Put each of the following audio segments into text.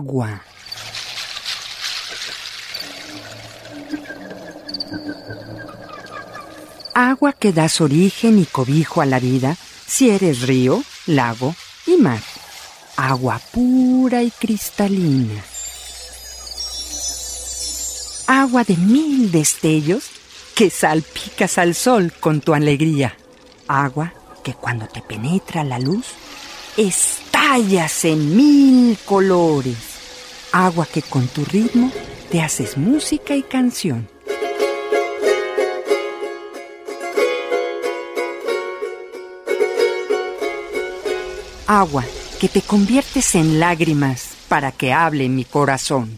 agua. Agua que das origen y cobijo a la vida, si eres río, lago y mar. Agua pura y cristalina. Agua de 1000 destellos que salpicas al sol con tu alegría. Agua que cuando te penetra la luz, estallas en 1000 colores. Agua que con tu ritmo te haces música y canción. Agua que te conviertes en lágrimas para que hable mi corazón.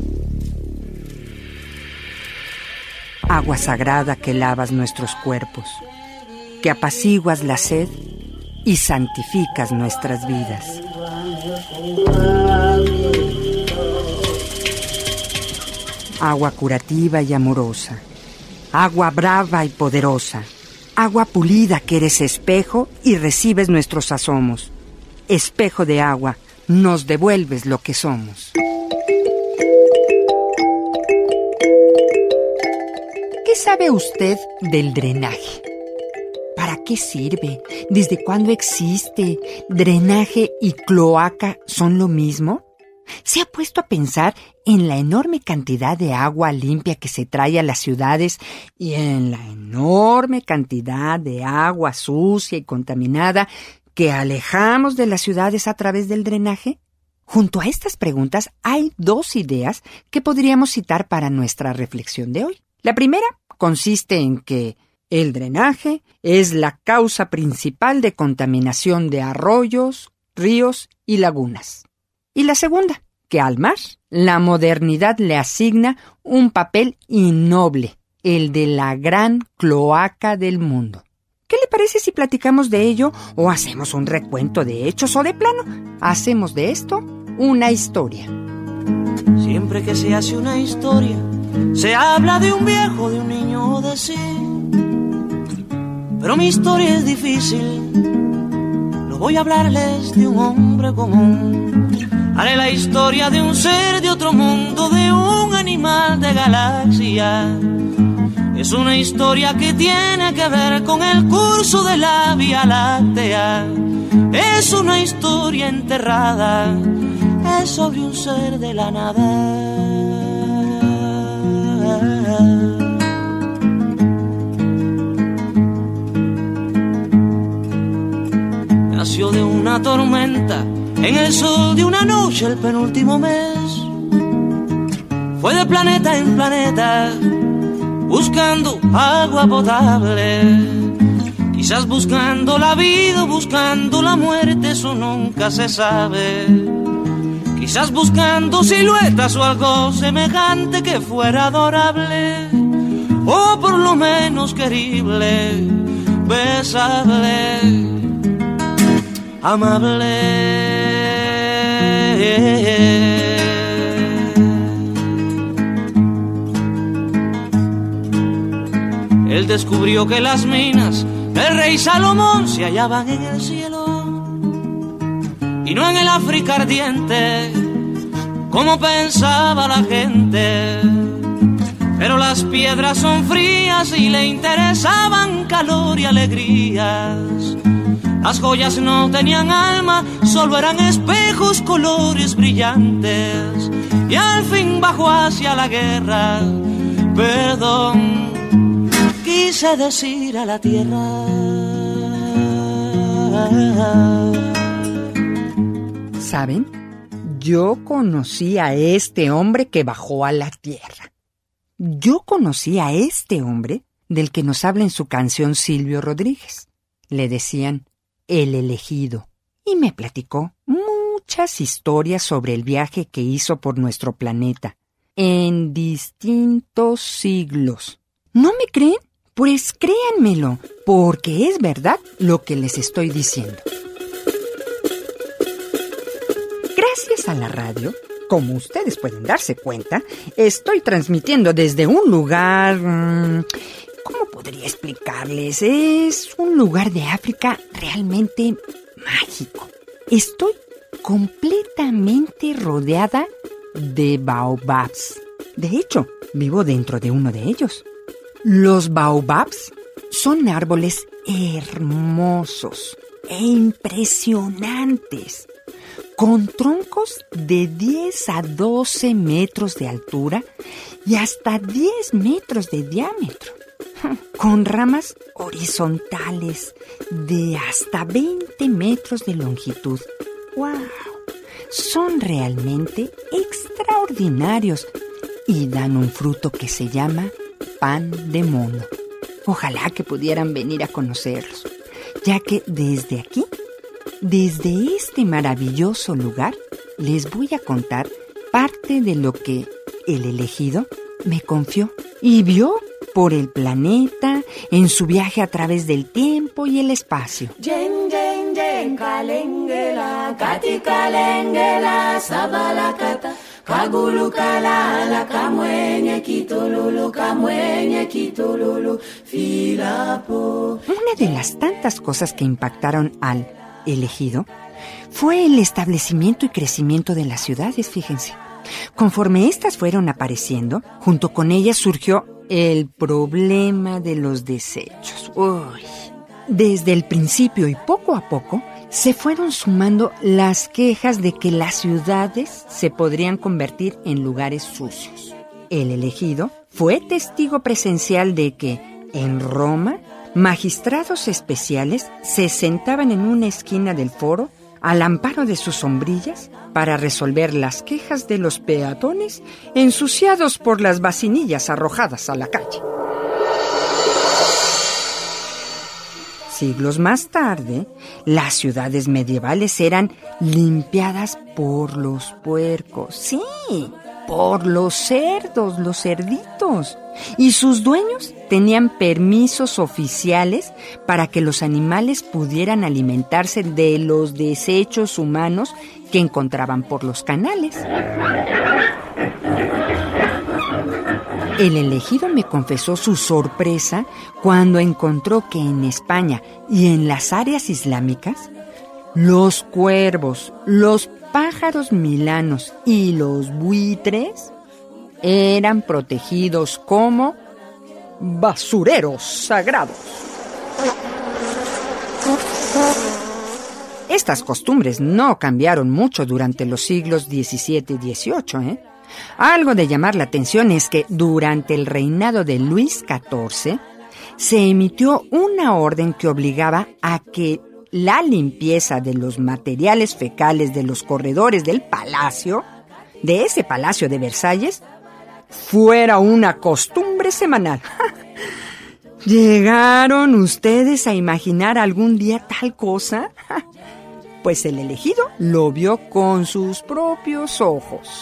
Agua sagrada que lavas nuestros cuerpos, que apaciguas la sed y santificas nuestras vidas. Agua curativa y amorosa, agua brava y poderosa, agua pulida que eres espejo y recibes nuestros asomos. Espejo de agua, nos devuelves lo que somos. ¿Qué sabe usted del drenaje? ¿Para qué sirve? ¿Desde cuándo existe? ¿Drenaje y cloaca son lo mismo? ¿Se ha puesto a pensar en la enorme cantidad de agua limpia que se trae a las ciudades y en la enorme cantidad de agua sucia y contaminada que alejamos de las ciudades a través del drenaje? Junto a estas preguntas hay 2 ideas que podríamos citar para nuestra reflexión de hoy. La primera consiste en que el drenaje es la causa principal de contaminación de arroyos, ríos y lagunas. Y la segunda, que al mar la modernidad le asigna un papel innoble, el de la gran cloaca del mundo. ¿Qué le parece si platicamos de ello o hacemos un recuento de hechos o de plano hacemos de esto una historia? Siempre que se hace una historia, se habla de un viejo, de un niño o de sí. Pero mi historia es difícil, no voy a hablarles de un hombre común. Haré la historia de un ser de otro mundo, de un animal de galaxia. Es una historia que tiene que ver con el curso de la Vía Láctea. Es una historia enterrada, es sobre un ser de la nada. Nació de una tormenta, en el sol de una noche el penúltimo mes. Fue de planeta en planeta, buscando agua potable, quizás buscando la vida, buscando la muerte, eso nunca se sabe. Quizás buscando siluetas o algo semejante que fuera adorable, o por lo menos querible, besable, amable. Él descubrió que las minas del rey Salomón se hallaban en el cielo y no en el África ardiente, como pensaba la gente. Pero las piedras son frías y le interesaban calor y alegrías. Las joyas no tenían alma, solo eran espejos, colores brillantes. Y al fin bajó hacia la guerra, perdón, quise decir a la tierra. ¿Saben? Yo conocí a este hombre que bajó a la tierra. Yo conocí a este hombre del que nos habla en su canción Silvio Rodríguez. Le decían el elegido y me platicó muchas historias sobre el viaje que hizo por nuestro planeta en distintos siglos. ¿No me creen? Pues créanmelo, porque es verdad lo que les estoy diciendo. Gracias a la radio, como ustedes pueden darse cuenta, estoy transmitiendo desde un lugar... ¿Cómo podría explicarles? Es un lugar de África realmente mágico. Estoy completamente rodeada de baobabs. De hecho, vivo dentro de uno de ellos. Los baobabs son árboles hermosos e impresionantes, con troncos de 10 a 12 metros de altura y hasta 10 metros de diámetro, con ramas horizontales de hasta 20 metros de longitud. ¡Wow! Son realmente extraordinarios y dan un fruto que se llama pan de mono. Ojalá que pudieran venir a conocerlos, ya que desde aquí, desde este maravilloso lugar, les voy a contar parte de lo que el elegido me confió y vio por el planeta en su viaje a través del tiempo y el espacio. Jen, jen, jen, kalengela, kati kalengela, sabalakata, kagulukalala, kamwenye kitololo, filapo. Una de las tantas cosas que impactaron al elegido fue el establecimiento y crecimiento de las ciudades, fíjense. Conforme estas fueron apareciendo, junto con ellas surgió el problema de los desechos. Uy. Desde el principio y poco a poco se fueron sumando las quejas de que las ciudades se podrían convertir en lugares sucios. El elegido fue testigo presencial de que, en Roma, magistrados especiales se sentaban en una esquina del foro al amparo de sus sombrillas para resolver las quejas de los peatones ensuciados por las vacinillas arrojadas a la calle. Siglos más tarde, las ciudades medievales eran limpiadas por los puercos. Sí, por los cerdos, los cerditos. Y sus dueños tenían permisos oficiales para que los animales pudieran alimentarse de los desechos humanos que encontraban por los canales. El elegido me confesó su sorpresa cuando encontró que en España y en las áreas islámicas, los cuervos, los pájaros milanos y los buitres eran protegidos como basureros sagrados. Estas costumbres no cambiaron mucho durante los siglos XVII y XVIII, Algo de llamar la atención es que durante el reinado de Luis XIV se emitió una orden que obligaba a que la limpieza de los materiales fecales de los corredores del palacio, de ese palacio de Versalles, fuera una costumbre semanal. ¿Llegaron ustedes a imaginar algún día tal cosa? Pues el elegido lo vio con sus propios ojos.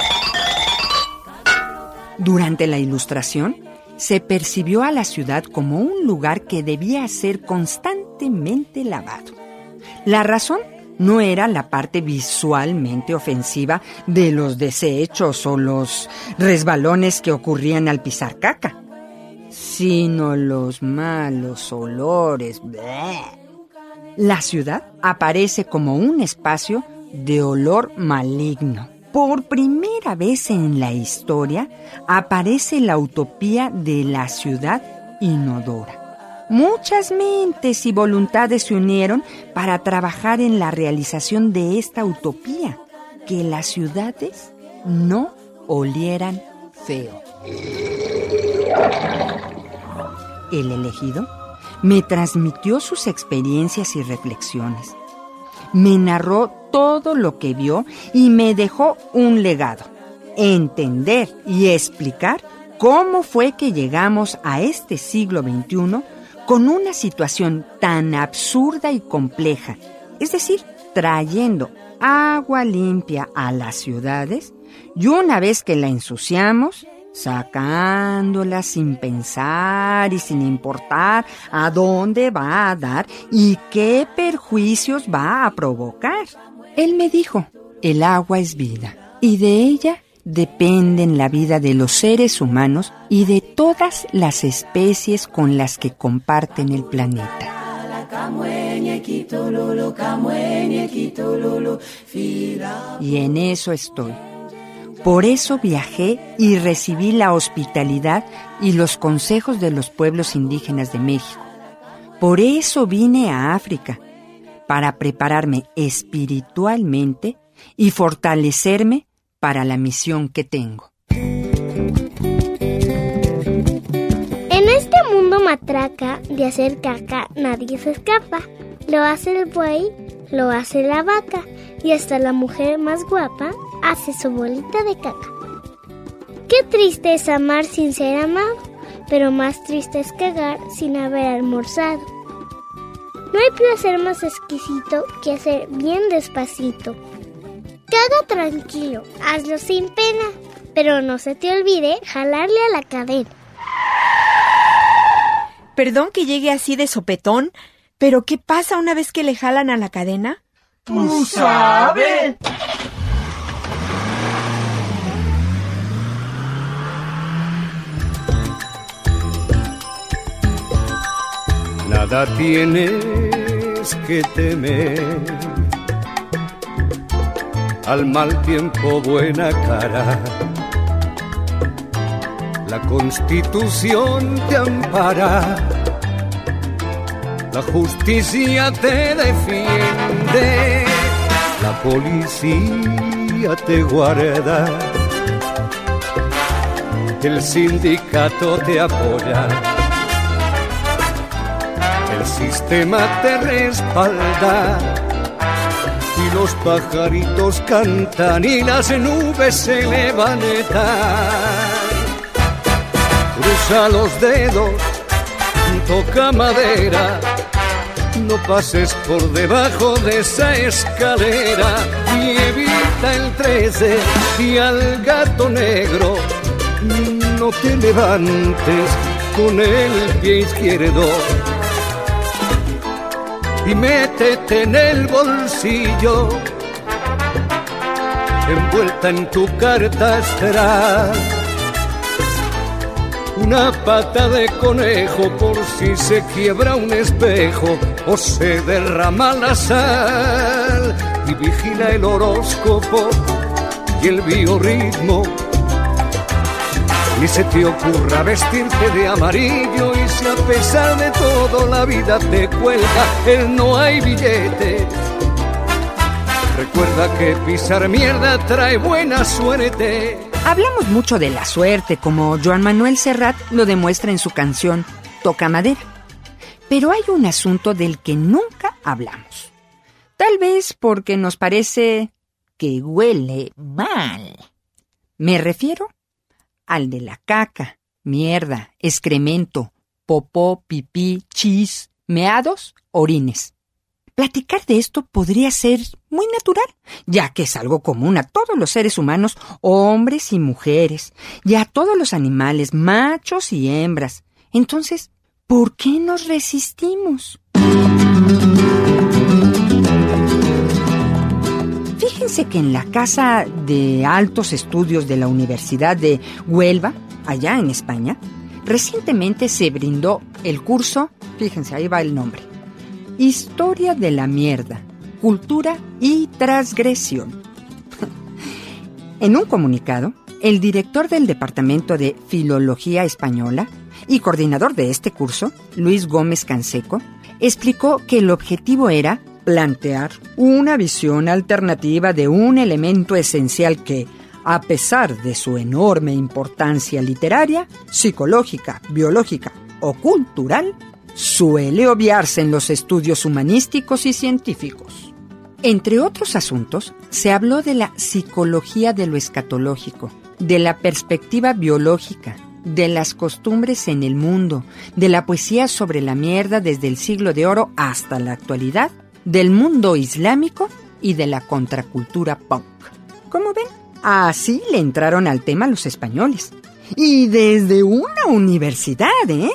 Durante la Ilustración, se percibió a la ciudad como un lugar que debía ser constantemente lavado. La razón no era la parte visualmente ofensiva de los desechos o los resbalones que ocurrían al pisar caca, sino los malos olores. ¡Bleh! La ciudad aparece como un espacio de olor maligno. Por primera vez en la historia aparece la utopía de la ciudad inodora. Muchas mentes y voluntades se unieron para trabajar en la realización de esta utopía, que las ciudades no olieran feo. El elegido me transmitió sus experiencias y reflexiones. Me narró todo lo que vio y me dejó un legado: entender y explicar cómo fue que llegamos a este siglo XXI con una situación tan absurda y compleja, es decir, trayendo agua limpia a las ciudades y una vez que la ensuciamos, sacándola sin pensar y sin importar a dónde va a dar y qué perjuicios va a provocar. Él me dijo, el agua es vida y de ella dependen la vida de los seres humanos y de todas las especies con las que comparten el planeta. Y en eso estoy, Por eso viajé y recibí la hospitalidad y los consejos de los pueblos indígenas de México. Por eso vine a África, para prepararme espiritualmente y fortalecerme para la misión que tengo. En este mundo matraca de hacer caca, nadie se escapa. Lo hace el buey, lo hace la vaca, y hasta la mujer más guapa hace su bolita de caca. Qué triste es amar sin ser amado, pero más triste es cagar sin haber almorzado. No hay placer más exquisito que hacer bien despacito. Caga tranquilo, hazlo sin pena, pero no se te olvide jalarle a la cadena. Perdón que llegue así de sopetón, pero ¿qué pasa una vez que le jalan a la cadena? ¡Tú sabes! Nada tienes que temer, al mal tiempo buena cara. La Constitución te ampara, la justicia te defiende, la policía te guarda, el sindicato te apoya, el sistema te respalda, y los pajaritos cantan y las nubes se levantan. Cruza los dedos, toca madera, no pases por debajo de esa escalera, y evita el 13 y al gato negro, no te levantes con el pie izquierdo. Y métete en el bolsillo, envuelta en tu carta astral, una pata de conejo por si se quiebra un espejo o se derrama la sal, y vigila el horóscopo y el biorritmo. Ni se te ocurra vestirte de amarillo, y si a pesar de todo la vida te cuelga el no hay billete, recuerda que pisar mierda trae buena suerte. Hablamos mucho de la suerte, como Joan Manuel Serrat lo demuestra en su canción Toca Madera. Pero hay un asunto del que nunca hablamos. Tal vez porque nos parece que huele mal. Me refiero al de la caca, mierda, excremento, popó, pipí, chis, meados, orines. Platicar de esto podría ser muy natural, ya que es algo común a todos los seres humanos, hombres y mujeres, y a todos los animales, machos y hembras. Entonces, ¿por qué nos resistimos? Fíjense que en la Casa de Altos Estudios de la Universidad de Huelva, allá en España, recientemente se brindó el curso, fíjense, ahí va el nombre, Historia de la Mierda, Cultura y Transgresión. En un comunicado, el director del Departamento de Filología Española y coordinador de este curso, Luis Gómez Canseco, explicó que el objetivo era plantear una visión alternativa de un elemento esencial que, a pesar de su enorme importancia literaria, psicológica, biológica o cultural, suele obviarse en los estudios humanísticos y científicos. Entre otros asuntos, se habló de la psicología de lo escatológico, de la perspectiva biológica, de las costumbres en el mundo, de la poesía sobre la mierda desde el siglo de oro hasta la actualidad, del mundo islámico y de la contracultura punk. ¿Cómo ven? Así le entraron al tema los españoles. Y desde una universidad, ¿eh?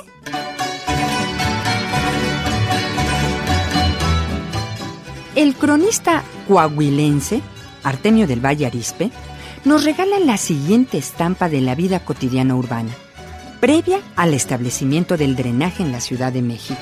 El cronista coahuilense, Artemio del Valle Arizpe, nos regala la siguiente estampa de la vida cotidiana urbana, previa al establecimiento del drenaje en la Ciudad de México.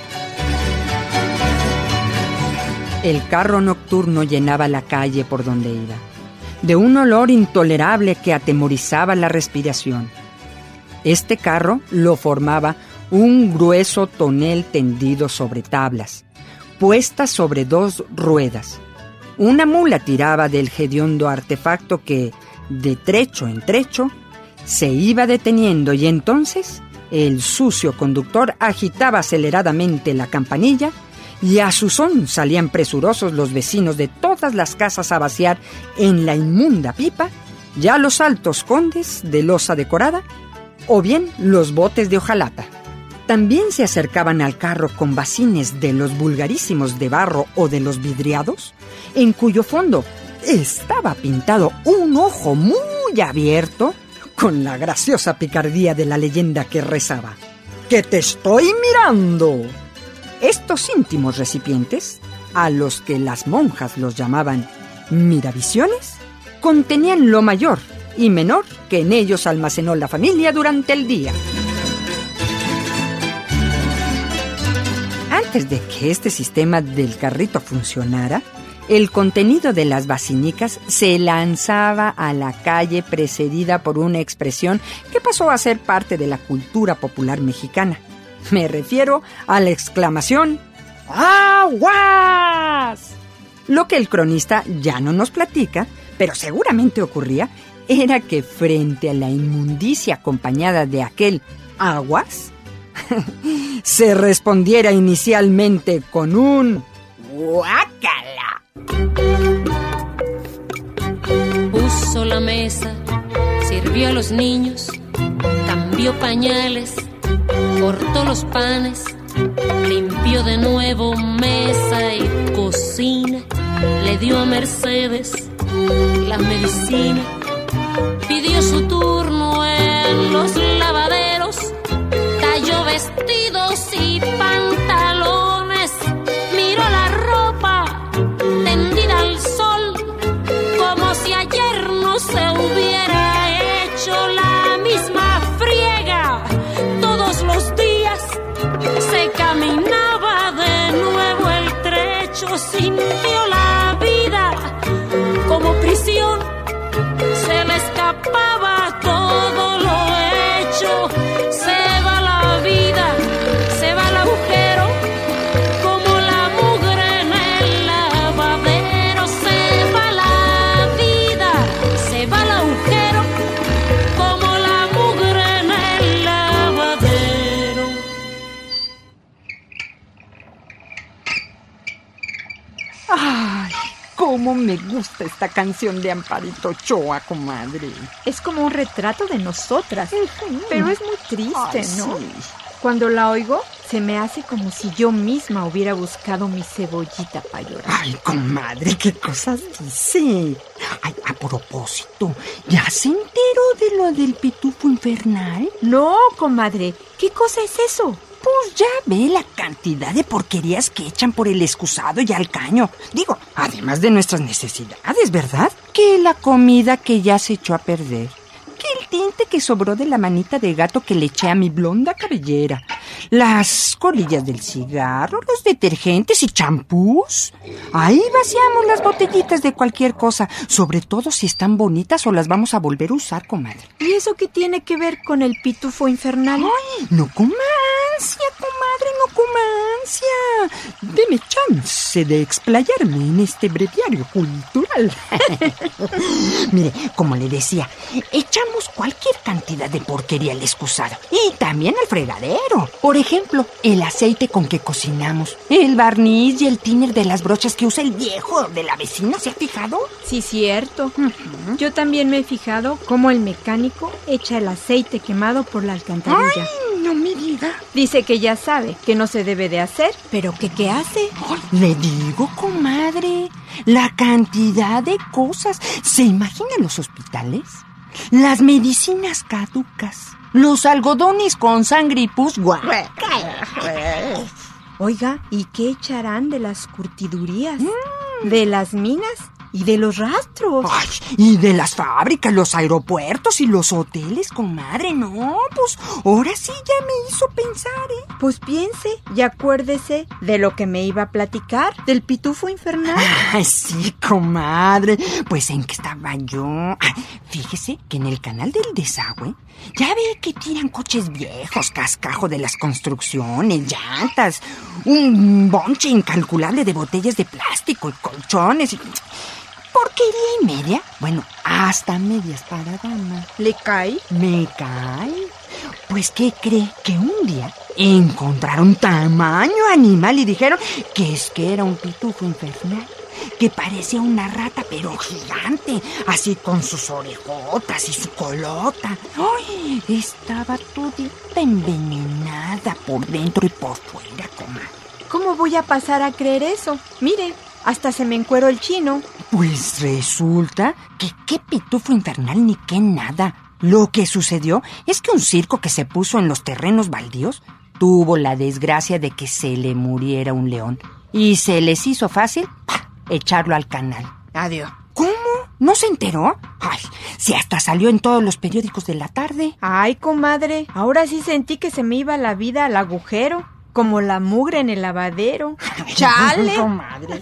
El carro nocturno llenaba la calle por donde iba. de un olor intolerable que atemorizaba la respiración. Este carro lo formaba un grueso tonel tendido sobre tablas, puestas sobre 2 ruedas. Una mula tiraba del hediondo artefacto que, de trecho en trecho, se iba deteniendo y entonces el sucio conductor agitaba aceleradamente la campanilla y a su son salían presurosos los vecinos de todas las casas a vaciar en la inmunda pipa ya los altos condes de losa decorada o bien los botes de hojalata. También se acercaban al carro con bacines de los vulgarísimos de barro o de los vidriados, en cuyo fondo estaba pintado un ojo muy abierto con la graciosa picardía de la leyenda que rezaba: ¡que te estoy mirando! Estos íntimos recipientes, a los que las monjas los llamaban miravisiones, contenían lo mayor y menor que en ellos almacenó la familia durante el día. Antes de que este sistema del carrito funcionara, el contenido de las basinicas se lanzaba a la calle precedida por una expresión que pasó a ser parte de la cultura popular mexicana. Me refiero a la exclamación ¡aguas! Lo que el cronista ya no nos platica, pero seguramente ocurría, era que frente a la inmundicia acompañada de aquel aguas, se respondiera inicialmente con un ¡guácala! Puso la mesa, sirvió a los niños, cambió pañales, cortó los panes, limpió de nuevo mesa y cocina, le dio a Mercedes la medicina, pidió su turno en los lavaderos, talló vestidos y pantalones, miró la ropa tendida al sol, como si ayer no se hubiera hecho la misma friega. Todos los días se caminaba de nuevo el trecho, sintió la vida como prisión, se le escapaba todo lo hecho. Se va la vida, se va el agujero, como la mugre en el lavadero. Se va la vida, se va el agujero, como la mugre en el lavadero. ¡Ay! ¡Cómo me gusta esta canción de Amparito Ochoa, comadre! Es como un retrato de nosotras, pero es muy triste, ¿no? Sí. Cuando la oigo, se me hace como si yo misma hubiera buscado mi cebollita para llorar. ¡Ay, comadre! ¿Qué cosas dice? Ay, a propósito, ¿ya se enteró de lo del pitufo infernal? No, comadre, ¿qué cosa es eso? Pues ya ve la cantidad de porquerías que echan por el excusado y al caño. Digo, además de nuestras necesidades, ¿verdad? Que la comida que ya se echó a perder, que el tinte que sobró de la manita de gato que le eché a mi blonda cabellera, las colillas del cigarro, los detergentes y champús. Ahí vaciamos las botellitas de cualquier cosa, sobre todo si están bonitas o las vamos a volver a usar, comadre. ¿Y eso qué tiene que ver con el pitufo infernal? ¡Ay, no comancia, comadre, no comancia! Deme chance de explayarme en este breviario cultural. Mire, como le decía, echamos cualquier cantidad de porquería al excusado y también al fregadero. Por ejemplo, el aceite con que cocinamos, el barniz y el thinner de las brochas que usa el viejo de la vecina, ¿se ha fijado? Sí, cierto. Yo también me he fijado cómo el mecánico echa el aceite quemado por la alcantarilla. ¡Ay, no me diga! Dice que ya sabe que no se debe de hacer, pero que ¿qué hace? Ay, le digo, comadre, la cantidad de cosas. ¿Se imaginan los hospitales? Las medicinas caducas, los algodones con sangre y pus. Oiga, ¿y qué echarán de las curtidurías? ¿De las minas? Y de los rastros. Ay, y de las fábricas, los aeropuertos y los hoteles, comadre. No, pues ahora sí ya me hizo pensar, ¿eh? Pues piense y acuérdese de lo que me iba a platicar, del pitufo infernal. Ay, sí, comadre. Pues en qué estaba yo. Fíjese que en el canal del desagüe ya ve que tiran coches viejos, cascajo de las construcciones, llantas, un bonche incalculable de botellas de plástico y colchones y porquería y media. Bueno, hasta medias para dama. ¿Le cae? ¿Me cae? Pues, ¿qué cree? Que un día encontraron tamaño animal y dijeron que era un pitufo infernal, que parecía una rata, pero gigante, así con sus orejotas y su colota. ¡Ay! Estaba todita envenenada por dentro y por fuera, comadre. ¿Cómo voy a pasar a creer eso? Mire, hasta se me encueró el chino. Pues resulta que qué pitufo infernal ni qué nada. Lo que sucedió es que un circo que se puso en los terrenos baldíos tuvo la desgracia de que se le muriera un león y se les hizo fácil echarlo al canal. Adiós. ¿Cómo? ¿No se enteró? Ay, si hasta salió en todos los periódicos de la tarde. Ay, comadre, ahora sí sentí que se me iba la vida al agujero, como la mugre en el lavadero. ¡Chale! Comadre.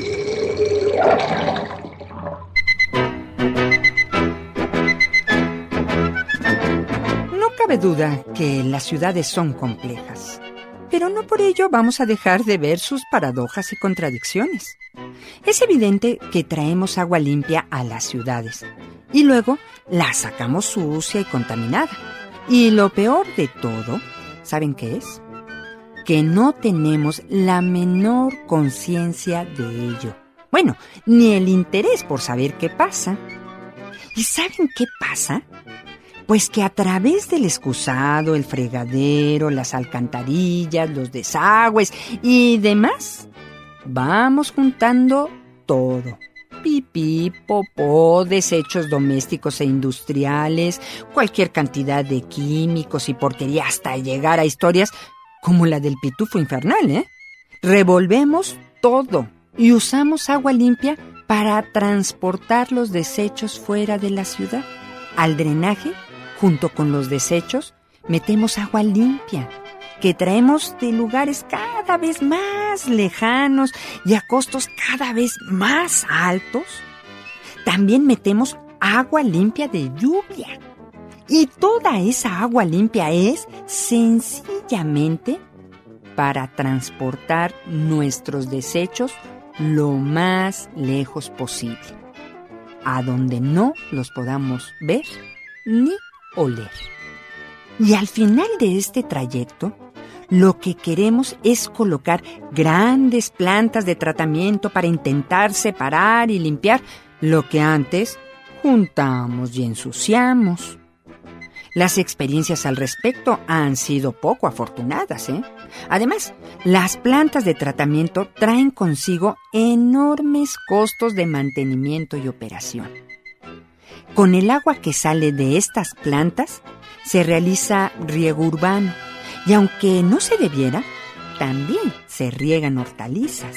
No cabe duda que las ciudades son complejas, pero no por ello vamos a dejar de ver sus paradojas y contradicciones. Es evidente que traemos agua limpia a las ciudades y luego la sacamos sucia y contaminada. Y lo peor de todo, ¿saben qué es? Que no tenemos la menor conciencia de ello. Bueno, ni el interés por saber qué pasa. ¿Y saben qué pasa? Pues que a través del excusado, el fregadero, las alcantarillas, los desagües y demás, vamos juntando todo. Pipí, popó, desechos domésticos e industriales, cualquier cantidad de químicos y porquería hasta llegar a historias como la del pitufo infernal, ¿eh? Revolvemos todo y usamos agua limpia para transportar los desechos fuera de la ciudad. Al drenaje, junto con los desechos, metemos agua limpia que traemos de lugares cada vez más lejanos y a costos cada vez más altos. También metemos agua limpia de lluvia. Y toda esa agua limpia es sencillamente para transportar nuestros desechos lo más lejos posible, a donde no los podamos ver ni oler. Y al final de este trayecto, lo que queremos es colocar grandes plantas de tratamiento para intentar separar y limpiar lo que antes juntamos y ensuciamos. Las experiencias al respecto han sido poco afortunadas, ¿eh? Además, las plantas de tratamiento traen consigo enormes costos de mantenimiento y operación. Con el agua que sale de estas plantas, se realiza riego urbano, y aunque no se debiera, también se riegan hortalizas.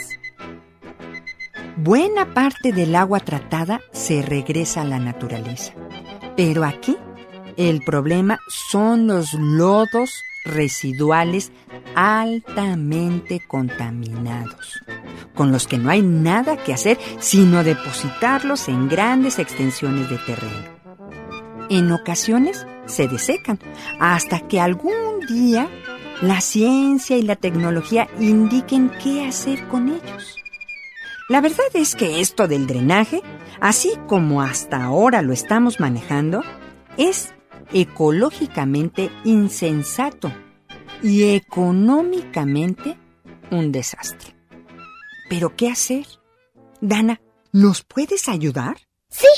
Buena parte del agua tratada se regresa a la naturaleza, pero aquí el problema son los lodos residuales altamente contaminados, con los que no hay nada que hacer sino depositarlos en grandes extensiones de terreno. En ocasiones se desecan hasta que algún día la ciencia y la tecnología indiquen qué hacer con ellos. La verdad es que esto del drenaje, así como hasta ahora lo estamos manejando, es ecológicamente insensato y económicamente un desastre. ¿Pero qué hacer? Dana, ¿nos puedes ayudar? Sí.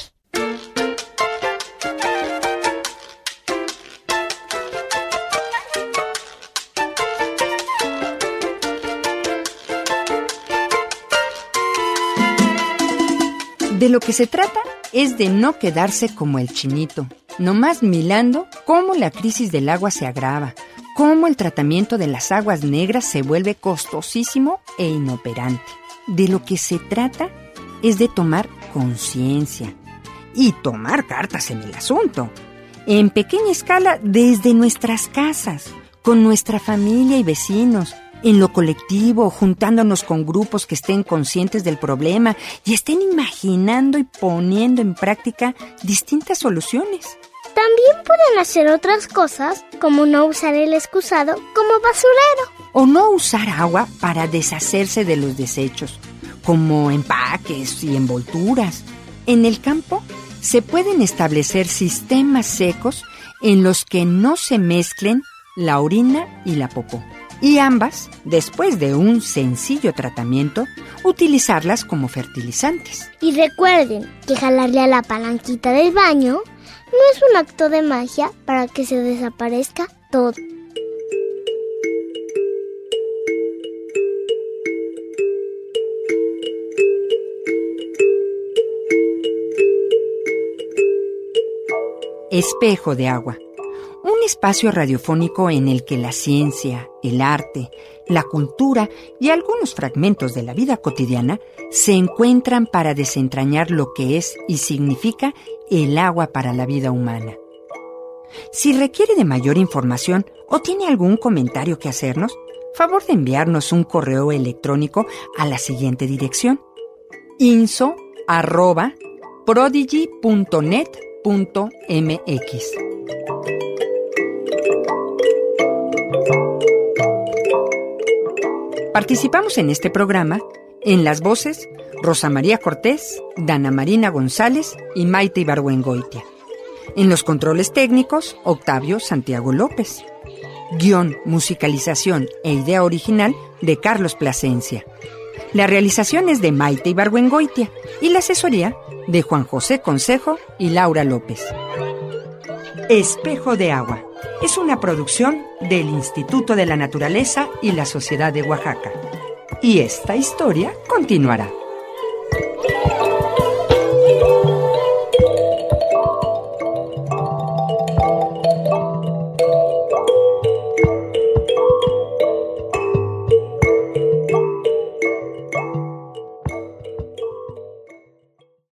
De lo que se trata es de no quedarse como el chinito, nomás mirando cómo la crisis del agua se agrava, cómo el tratamiento de las aguas negras se vuelve costosísimo e inoperante. De lo que se trata es de tomar conciencia y tomar cartas en el asunto, en pequeña escala desde nuestras casas, con nuestra familia y vecinos, en lo colectivo, juntándonos con grupos que estén conscientes del problema y estén imaginando y poniendo en práctica distintas soluciones. También pueden hacer otras cosas, como no usar el excusado como basurero. O no usar agua para deshacerse de los desechos, como empaques y envolturas. En el campo se pueden establecer sistemas secos en los que no se mezclen la orina y la popó. Y ambas, después de un sencillo tratamiento, utilizarlas como fertilizantes. Y recuerden que jalarle a la palanquita del baño no es un acto de magia para que se desaparezca todo. Espejo de agua. Un espacio radiofónico en el que la ciencia, el arte, la cultura y algunos fragmentos de la vida cotidiana se encuentran para desentrañar lo que es y significa el agua para la vida humana. Si requiere de mayor información o tiene algún comentario que hacernos, favor de enviarnos un correo electrónico a la siguiente dirección: info@prodigy.net.mx. Participamos en este programa en las voces Rosa María Cortés, Dana Marina González y Maite Ibargüengoitia. En los controles técnicos, Octavio Santiago López. Guión, musicalización e idea original de Carlos Plasencia. La realización es de Maite Ibargüengoitia y la asesoría de Juan José Consejo y Laura López. Espejo de agua es una producción del Instituto de la Naturaleza y la Sociedad de Oaxaca. Y esta historia continuará.